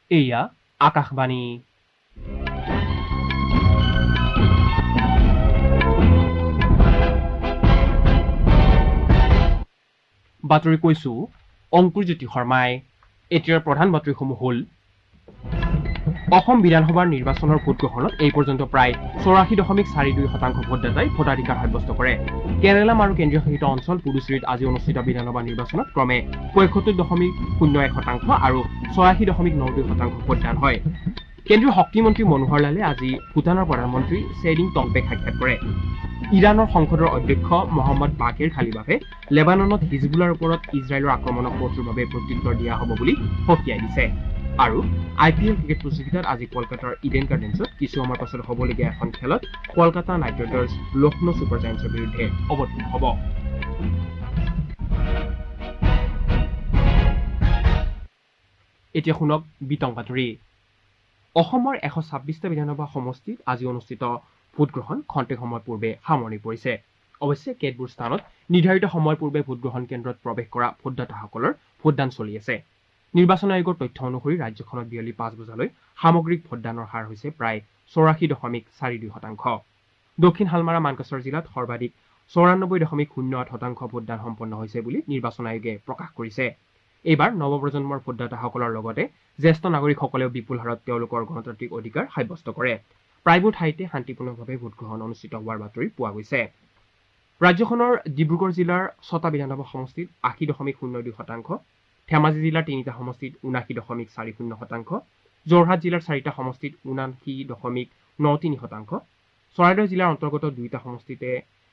এয়া আকাশবাণী বাতৰি কৈছো অংকুৰজ্যোতি শৰ্মাই এতিয়াৰ প্ৰধান বাতৰিসমূহ হ'ল অসম বিধানসভাৰ নিৰ্বাচনৰ ভোটগ্ৰহণত এই পৰ্যন্ত প্ৰায় 84.42% ভোটদাতাই ভোটাধিকাৰ সাব্যস্ত কৰে কেৰালাম আৰু কেন্দ্ৰীয় শাসিত অঞ্চল পুডুচেৰীত আজি অনুষ্ঠিত বিধানসভা নিৰ্বাচনত ক্ৰমে 75.01% আৰু 86.92% ভোটদান হয় কেন্দ্ৰীয় শক্তিমন্ত্ৰী মনোহৰ লালে আজি ভূটানৰ প্ৰধানমন্ত্ৰী শ্বেৰিং টংপেক সাক্ষাৎ কৰে ইৰাণৰ সংসদৰ অধ্যক্ষ মহম্মদ বাকিৰ খালিবাফে লেবাননত হিজবুলৰ ওপৰত ইজৰাইলৰ আক্ৰমণক কঠোৰ ভাৱে প্ৰত্যুত্তৰ দিয়া হ'ব বুলি সকীয়াই দিছে আৰু IPL ক্ৰিকেট প্ৰতিযোগিতাত আজি কলকাতাৰ ইডেন গাৰ্ডেন্সত কিছু সময়ৰ পাছত হ'বলগীয়া এখন খেলত Kolkata knight riders Lucknow super জায়ান্টছৰ বিৰুদ্ধে অৱতীৰ্ণ হ'ব এতিয়া শুনক বিতং বাতৰি অসমৰ 126টা বিধানসভা সমষ্টিত আজি অনুষ্ঠিত ভোটগ্ৰহণ খন্তেক সময় পূৰ্বে সামৰণি পৰিছে অৱশ্যে কেতবোৰ স্থানত নিৰ্ধাৰিত সময় পূৰ্বে ভোটগ্ৰহণ কেন্দ্ৰত প্ৰৱেশ কৰা ভোটদাতাসকলৰ ভোটদান চলি আছে নিৰ্বাচন আয়োগৰ তথ্য অনুসৰি ৰাজ্যখনত বিয়লি 5 বজালৈ সামগ্ৰিক ভোটদানৰ হাৰ হৈছে প্ৰায় 84.42% দক্ষিণ হালমাৰা মানকাছাৰ জিলাত সৰ্বাধিক 94.08% ভোটদান সম্পন্ন হৈছে বুলি নিৰ্বাচন আয়োগে প্ৰকাশ কৰিছে এইবাৰ নৱপ্ৰজন্মৰ ভোটদাতাসকলৰ লগতে জ্যেষ্ঠ নাগৰিকসকলেও বিপুল হাৰত তেওঁলোকৰ গণতান্ত্ৰিক অধিকাৰ সাব্যস্ত কৰে প্ৰায়বোৰ ঠাইতে শান্তিপূৰ্ণভাৱে ভোটগ্ৰহণ অনুষ্ঠিত হোৱাৰ বাতৰি পোৱা গৈছে ৰাজ্যখনৰ ডিব্ৰুগড় জিলাৰ 6টা বিধানসভা সমষ্টিত 80.02% ধেমাজি জিলাৰ 3টা সমষ্টিত 79.40% যোৰহাট জিলাৰ 4টা সমষ্টিত 79.93% চৰাইদেউ জিলাৰ অন্তৰ্গত 2টা সমষ্টিতে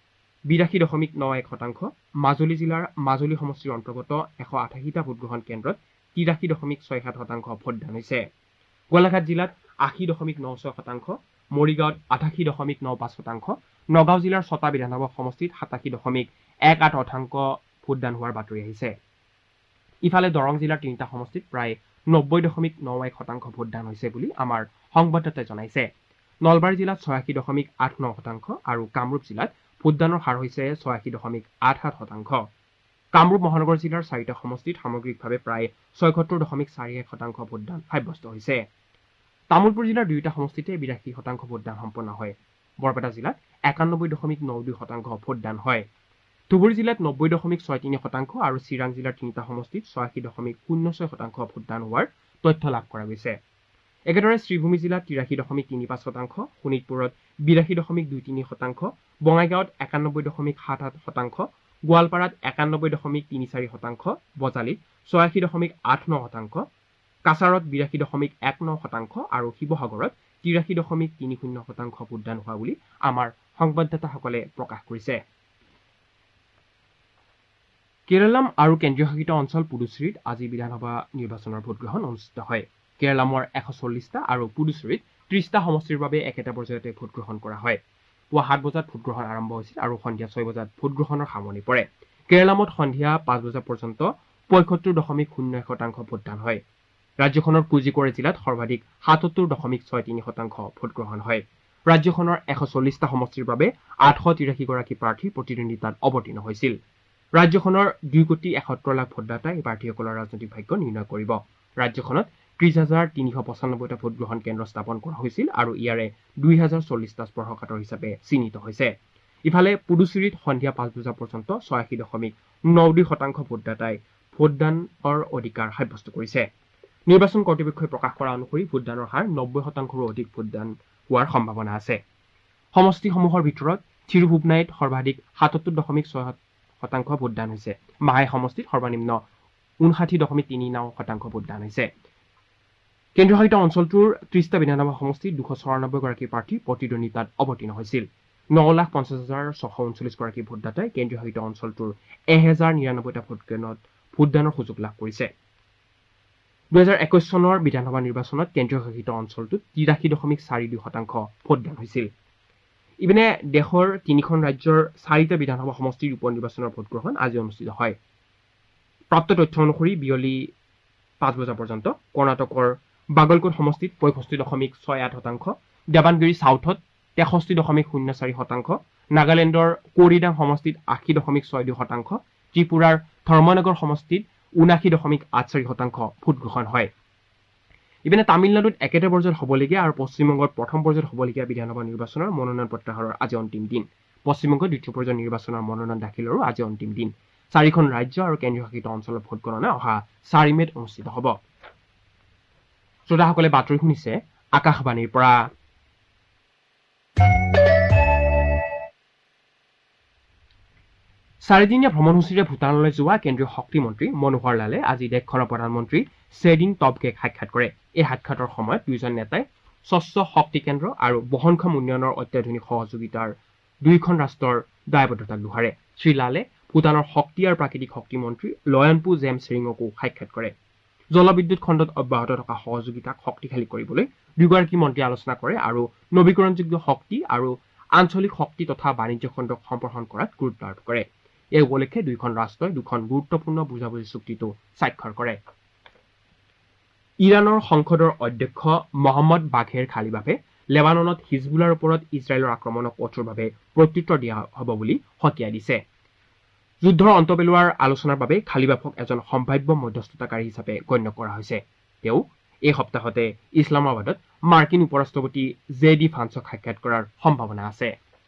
82.91% মাজুলী জিলাৰ মাজুলী সমষ্টিৰ অন্তৰ্গত 188টা ভোটগ্ৰহণ কেন্দ্ৰত 83.67% ভোটদান হৈছে গোলাঘাট জিলাত 80.96% মৰিগাঁৱত 88.95% নগাঁও জিলাৰ 6টা বিধানসভা সমষ্টিত 87.18% ভোটদান হোৱাৰ বাতৰি আহিছে ইফালে দৰং জিলাৰ 3টা সমষ্টিত প্ৰায় 90.91% ভোটদান হৈছে বুলি আমাৰ সংবাদদাতাই জনাইছে নলবাৰী জিলাত 86.89% আৰু কামৰূপ জিলাত ভোটদানৰ হাৰ হৈছে 86.87% কামৰূপ মহানগৰ জিলাৰ 4টা সমষ্টিত সামগ্ৰিকভাৱে প্ৰায় 76.41% ভোটদান সাব্যস্ত হৈছে তামুলপুৰ জিলাৰ 2টা সমষ্টিতে 82% ভোটদান সম্পন্ন হয় বৰপেটা জিলাত 91.92% ভোটদান হয় ধুবুৰী জিলাত 90.63% আৰু চিৰাং জিলাৰ 3টা সমষ্টিত 86.06% ভোটদান হোৱাৰ তথ্য লাভ কৰা গৈছে একেদৰে শ্ৰীভূমি জিলাত 83.35% শোণিতপুৰত 82.23% বঙাইগাঁৱত 91.78% গোৱালপাৰাত 91.34% বজালীত 86.89% কাছাৰত 82.19% আৰু শিৱসাগৰত 83.30% ভোটদান হোৱা বুলি আমাৰ সংবাদদাতাসকলে প্ৰকাশ কৰিছে কেৰালাম আৰু কেন্দ্ৰীয় শাসিত অঞ্চল পুডুচেৰীত আজি বিধানসভা নিৰ্বাচনৰ ভোটগ্ৰহণ অনুষ্ঠিত হয় কেৰালামৰ 140টা আৰু পুডুচেৰীত 30টা সমষ্টিৰ বাবে একেটা পৰ্যায়তে ভোটগ্ৰহণ কৰা হয় পুৱা 7 বজাত ভোটগ্ৰহণ আৰম্ভ হৈছিল আৰু সন্ধিয়া 6 বজাত ভোটগ্ৰহণৰ সামৰণি পৰে কেৰালামত সন্ধিয়া 5 বজা পৰ্যন্ত 75.01% ভোটদান হয় ৰাজ্যখনৰ কোজিকোড়ে জিলাত সৰ্বাধিক 77.63% ভোটগ্ৰহণ হয় ৰাজ্যখনৰ 140টা সমষ্টিৰ বাবে 883 গৰাকী প্ৰাৰ্থী প্ৰতিদ্বন্দ্বিতাত অৱতীৰ্ণ হৈছিল ৰাজ্যখনৰ 2,71,00,000 ভোটদাতাই এই প্ৰাৰ্থীসকলৰ ৰাজনৈতিক ভাগ্য নিৰ্ণয় কৰিব ৰাজ্যখনত 30,395টা ভোটগ্ৰহণ কেন্দ্ৰ স্থাপন কৰা হৈছিল আৰু ইয়াৰে 2,040টা স্পৰ্শকাতৰ হিচাপে চিহ্নিত হৈছে ইফালে পুডুচেৰীত সন্ধিয়া 5 বজা পৰ্যন্ত 86.92% ভোটদাতাই ভোটদানৰ অধিকাৰ সাব্যস্ত কৰিছে নিৰ্বাচন কৰ্তৃপক্ষই প্ৰকাশ কৰা অনুসৰি ভোটদানৰ হাৰ 90%ৰো অধিক ভোটদান হোৱাৰ সম্ভাৱনা আছে সমষ্টিসমূহৰ ভিতৰত থিৰুভুবনাইত সৰ্বাধিক 77.6% ভোটদান হৈছে মাহাই সমষ্টিত সৰ্বনিম্ন 59.39% ভোটদান হৈছে কেন্দ্ৰীয় শাসিত অঞ্চলটোৰ 30টা বিধানসভা সমষ্টিত 294 গৰাকী প্ৰাৰ্থী প্ৰতিদ্বন্দ্বিতাত অৱতীৰ্ণ হৈছিল 9,50,639 গৰাকী ভোটদাতাই কেন্দ্ৰীয় শাসিত অঞ্চলটোৰ 1099টা ভোটকেন্দ্ৰত ভোটদানৰ সুযোগ লাভ কৰিছে 2021 চনৰ বিধানসভা নিৰ্বাচনত কেন্দ্ৰীয় শাসিত অঞ্চলটোত 83.42% ভোটদান হৈছিল ইপিনে দেশৰ 3খন ৰাজ্যৰ 4টা বিধানসভা সমষ্টিৰ উপ নিৰ্বাচনৰ ভোটগ্ৰহণ আজি অনুষ্ঠিত হয় প্ৰাপ্ত তথ্য অনুসৰি বিয়লি 5 বজা পৰ্যন্ত কৰ্ণাটকৰ বাগলকোট সমষ্টিত 65.68% দেৱানগিৰি সাউথত 63.04% নাগালেণ্ডৰ কোৰিডাং সমষ্টিত 80.62% ত্ৰিপুৰাৰ ধৰ্মনগৰ সমষ্টিত 79.84% ভোটগ্ৰহণ হয় ইপিনে তামিলনাডুত একেটা পৰ্যায়ত হ'বলগীয়া আৰু পশ্চিমবংগত প্ৰথম পৰ্যায়ত হ'বলগীয়া বিধানসভা নিৰ্বাচনৰ মনোনয়ন প্ৰত্যাহাৰৰ আজি অন্তিম দিন। পশ্চিমবংগত দ্বিতীয় পৰ্যায়ৰ নিৰ্বাচনৰ মনোনয়ন দাখিলৰো আজি অন্তিম দিন। 4খন ৰাজ্য আৰু কেন্দ্ৰীয় শাসিত অঞ্চলৰ ভোটগণনা অহা 4 মে'ত অনুষ্ঠিত হ'ব। শ্ৰোতাসকলে বাতৰি শুনিছে আকাশবাণীৰ পৰা। চাৰিদিনীয়া ভ্ৰমণসূচীৰে ভূটানলৈ যোৱা কেন্দ্ৰীয় শক্তিমন্ত্ৰী মনোহৰ লালে আজি দেশখনৰ প্ৰধানমন্ত্ৰী ছেডিং টবগেক সাক্ষাৎ কৰে। এই সাক্ষাতৰ সময়ত দুয়োজন নেতাই স্বচ্ছ শক্তি কেন্দ্ৰ আৰু বহনক্ষম উন্নয়নৰ অত্যাধুনিক সহযোগিতাৰ দুয়োখন ৰাষ্ট্ৰৰ দায়বদ্ধতাক দোহাৰে। শ্ৰীলালে ভূটানৰ শক্তি আৰু প্ৰাকৃতিক শক্তি মন্ত্ৰী লয়নপু জেম চেৰিঙকো সাক্ষাৎ কৰে। জলবিদ্যুৎ খণ্ডত অব্যাহত থকা সহযোগিতাক শক্তিশালী কৰিবলৈ দুয়োগৰাকী মন্ত্ৰীয়ে আলোচনা কৰে আৰু নৱীকৰণযোগ্য শক্তি আৰু আঞ্চলিক শক্তি তথা বাণিজ্য খণ্ডক সম্প্ৰসাৰণ কৰাত গুৰুত্ব আৰোপ কৰে। এই উপলক্ষে দুয়োখন ৰাষ্ট্ৰই দুখন গুৰুত্বপূৰ্ণ বুজাবুজি চুক্তিটো স্বাক্ষৰ কৰে। ইৰাণৰ সংসদৰ অধ্যক্ষ মহম্মদ বাঘেৰ খালিবাফে লেবাননত হিজবুলৰ ওপৰত ইজৰাইলৰ আক্ৰমণক কঠোৰভাৱে প্ৰত্যুত্তৰ দিয়া হ'ব বুলি সকীয়াই দিছে। যুদ্ধৰ অন্ত পেলোৱাৰ আলোচনাৰ বাবে খালিবাফক এজন সম্ভাৱ্য মধ্যস্থতাকাৰী হিচাপে গণ্য কৰা হৈছে। তেওঁ এই সপ্তাহতে ইছলামাবাদত মাৰ্কিন উপ ৰাষ্ট্ৰপতি জে.ডি. ভান্সক সাক্ষাৎ কৰাৰ সম্ভাৱনা আছে।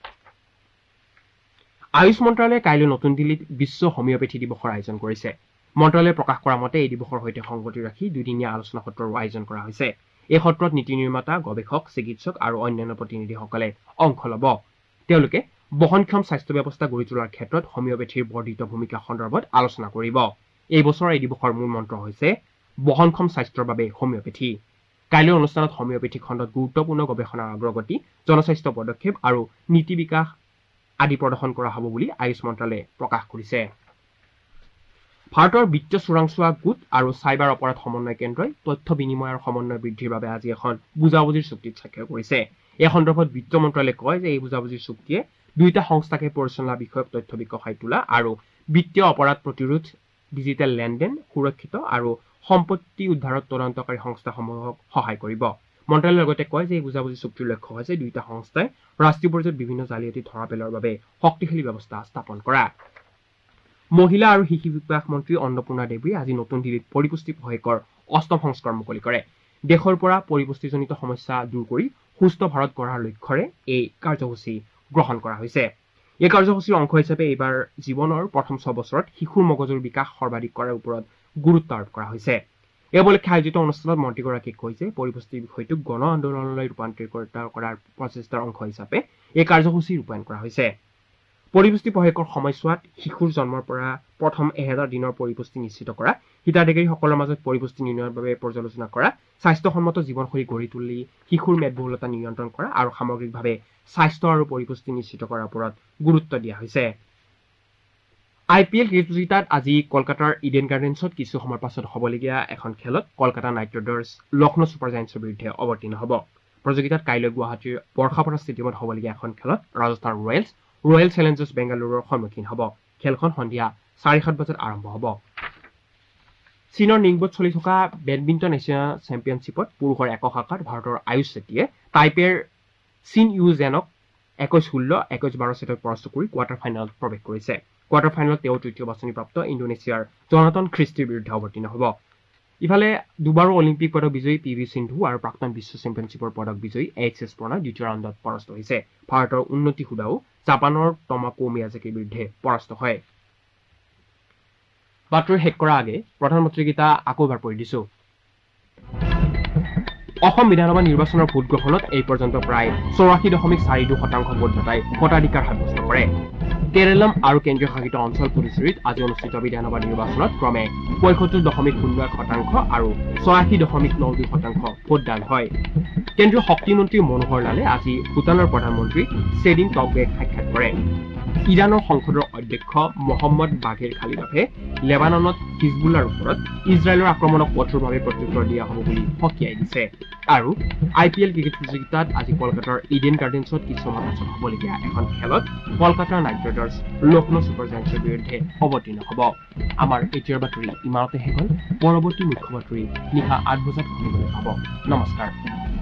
আয়ুষ মন্ত্ৰালয়ে কাইলৈ নতুন দিল্লীত বিশ্ব হোমিঅপেথী দিৱসৰ আয়োজন কৰিছে। মন্ত্ৰালয়ে প্ৰকাশ কৰা মতে এই দিৱসৰ সৈতে সংগতি ৰাখি দুদিনীয়া আলোচনা সত্ৰৰো আয়োজন কৰা হৈছে। এই সত্ৰত নীতি নিৰ্মাতা, গৱেষক, চিকিৎসক আৰু অন্যান্য প্ৰতিনিধিসকলে অংশ ল'ব। তেওঁলোকে বহনক্ষম স্বাস্থ্য ব্যৱস্থা গঢ়ি তোলাৰ ক্ষেত্ৰত হোমিঅপেথীৰ বৰ্ধিত ভূমিকা সন্দৰ্ভত আলোচনা কৰিব। এই বছৰ এই দিৱসৰ মূল মন্ত্ৰ হৈছে বহনক্ষম স্বাস্থ্যৰ বাবে হোমিঅপেথী। কাইলৈৰ অনুষ্ঠানত হোমিঅপেথী খণ্ডত গুৰুত্বপূৰ্ণ গৱেষণাৰ অগ্ৰগতি, জনস্বাস্থ্য পদক্ষেপ আৰু নীতি বিকাশ আদি প্ৰদৰ্শন কৰা হ'ব বুলি আয়ুষ মন্ত্ৰালয়ে প্ৰকাশ কৰিছে। ভাৰতৰ বিত্তীয় চোৰাংচোৱা গোট আৰু চাইবাৰ অপৰাধ সমন্বয় কেন্দ্ৰই তথ্য বিনিময় আৰু সমন্বয় বৃদ্ধিৰ বাবে আজি এখন বুজাবুজিৰ চুক্তিত স্বাক্ষৰ কৰিছে। এই সন্দৰ্ভত বিত্ত মন্ত্ৰালয়ে কয় যে এই বুজাবুজিৰ চুক্তিয়ে দুয়োটা সংস্থাকে পৰিচালনা বিষয়ক তথ্য বিকশাই তোলা আৰু বিত্তীয় অপৰাধ প্ৰতিৰোধ, ডিজিটেল লেনদেন, সুৰক্ষিত আৰু সম্পত্তি উদ্ধাৰত তদন্তকাৰী সংস্থাসমূহক সহায় কৰিব। মন্ত্ৰালয়ে লগতে কয় যে এই বুজাবুজি চুক্তিৰ লক্ষ্য হৈছে দুয়োটা সংস্থাই ৰাষ্ট্ৰীয় পৰ্যায়ত বিভিন্ন জালিয়াতি ধৰা পেলোৱাৰ বাবে শক্তিশালী ব্যৱস্থা স্থাপন কৰা। মহিলা আৰু শিশু বিকাশ মন্ত্ৰী অন্নপূৰ্ণা দেৱীয়ে আজি নতুন দিল্লীত পৰিপুষ্টি পষেকৰ 8ম সংস্কৰণ মুকলি কৰে। দেশৰ পৰা পৰিপুষ্টিজনিত সমস্যা দূৰ কৰি সুস্থ ভাৰত গঢ়াৰ লক্ষ্যৰে এই কাৰ্যসূচী গ্ৰহণ কৰা হৈছে। এই কাৰ্যসূচীৰ অংশ হিচাপে এইবাৰ জীৱনৰ প্ৰথম 6 বছৰত শিশুৰ মগজুৰ বিকাশ সৰ্বাধিক কৰাৰ ওপৰত গুৰুত্ব আৰোপ কৰা হৈছে। এই উপলক্ষে আয়োজিত অনুষ্ঠানত মন্ত্ৰীগৰাকীয়ে কয় যে পৰিপুষ্টি বিষয়টোক গণ আন্দোলনলৈ ৰূপান্তৰিত কৰাৰ প্ৰচেষ্টাৰ অংশ হিচাপে এই কাৰ্যসূচী ৰূপায়ণ কৰা হৈছে। পৰিপুষ্টি পষেকৰ সময়ছোৱাত শিশুৰ জন্মৰ পৰা প্ৰথম 1000 দিনৰ পৰিপুষ্টি নিশ্চিত কৰা, হিতাধিকাৰীসকলৰ মাজত পৰিপুষ্টি নিৰ্ণয়ৰ বাবে পৰ্যালোচনা কৰা, স্বাস্থ্যসন্মত জীৱনশৈলী গঢ়ি তুলি শিশুৰ মেদবহুলতা নিয়ন্ত্ৰণ কৰা আৰু সামগ্ৰিকভাৱে স্বাস্থ্য আৰু পৰিপুষ্টি নিশ্চিত কৰাৰ ওপৰত গুৰুত্ব দিয়া হৈছে। IPL ক্ৰিকেট প্ৰতিযোগিতাত আজি কলকাতাৰ ইডেন গাৰ্ডেন্সত কিছু সময়ৰ পাছত হ'বলগীয়া এখন খেলত Kolkata knight riders Lucknow super জায়েণ্টছৰ বিৰুদ্ধে অৱতীৰ্ণ হ'ব। প্ৰতিযোগিতাত কাইলৈ গুৱাহাটীৰ বৰ্ষাপাৰা ষ্টেডিয়ামত হ'বলগীয়া এখন খেলত ৰাজস্থান ৰয়েল চেলেঞ্জাৰ্ছ বেংগালুৰুৰ সন্মুখীন হ'ব। খেলখন সন্ধিয়া 7:30 বজাত আৰম্ভ হ'ব। চীনৰ নিংবোত চলি থকা বেডমিণ্টন এছিয়া চেম্পিয়নশ্বিপত পুৰুষৰ একক শাখাত ভাৰতৰ আয়ুষ ছেট্টীয়ে টাইপেৰ চিন ইউ জেনক 21-16, 21-12 ছেটত পৰাস্ত কৰি কোৱাৰ্টাৰ ফাইনেলত প্ৰৱেশ কৰিছে। কোৱাৰ্টাৰ ফাইনেলত তেওঁ তৃতীয় বাছনিপ্ৰাপ্ত ইণ্ডোনেছিয়াৰ জনাতন খ্ৰীষ্টিৰ বিৰুদ্ধে অৱতীৰ্ণ হ'ব। ইফালে দুবাৰো অলিম্পিক পদক বিজয়ী PV সিন্ধু আৰু প্ৰাক্তন বিশ্ব চেম্পিয়নশ্বিপৰ পদক বিজয়ী HSS প্ৰণয় দ্বিতীয় ৰাউণ্ডত পৰাস্ত হৈছে। ভাৰতৰ উন্নতি হুদাও জাপানৰ টমাকো মিয়াজাকিৰ বিৰুদ্ধে পৰাস্ত হয়। বাতৰি শেষ কৰাৰ আগে প্ৰধানমন্ত্ৰীকেইটা আকৌ এবাৰ পঢ়ি দিছো। অসম বিধানসভা নিৰ্বাচনৰ ভোট গ্ৰহণত এই পৰ্যন্ত প্ৰায় 84.42% ভোটদাতাই ভোটাধিকাৰ সাব্যস্ত কৰে। কেৰালাম আৰু কেন্দ্ৰীয় শাসিত অঞ্চল পুডুচেৰীত আজি অনুষ্ঠিত বিধানসভা নিৰ্বাচনত ক্ৰমে 75.01% আৰু 86.92% ভোটদান হয়। কেন্দ্ৰীয় শক্তি মন্ত্ৰী মনোহৰ লালে আজি ভূটানৰ প্ৰধানমন্ত্ৰী ছেডিং টবগেক সাক্ষাৎ কৰে। ইৰাণৰ সংসদৰ অধ্যক্ষ মহম্মদ বাঘেৰ খালিবাফে লেবাননত হিজবুলৰ ওপৰত ইজৰাইলৰ আক্ৰমণক কঠোৰভাৱে প্ৰত্যুত্তৰ দিয়া হ'ব বুলি সকীয়াই দিছে। আৰু IPL ক্ৰিকেট প্ৰতিযোগিতাত আজি কলকাতাৰ ইডেন গাৰ্ডেন্সত কিছু সময়ৰ পাছত হ'বলগীয়া এখন খেলত কলকাতাৰ নাইট ৰাইডাৰ্ছ লক্ষ্ণৌ ছুপাৰ জায়েণ্টছৰ বিৰুদ্ধে অৱতীৰ্ণ হ'ব। আমাৰ এতিয়াৰ বাতৰি ইমানতে শেষ হ'ল। পৰৱৰ্তী মুখ্য বাতৰি নিশা 8 বজাত শুনিবলৈ পাব। নমস্কাৰ।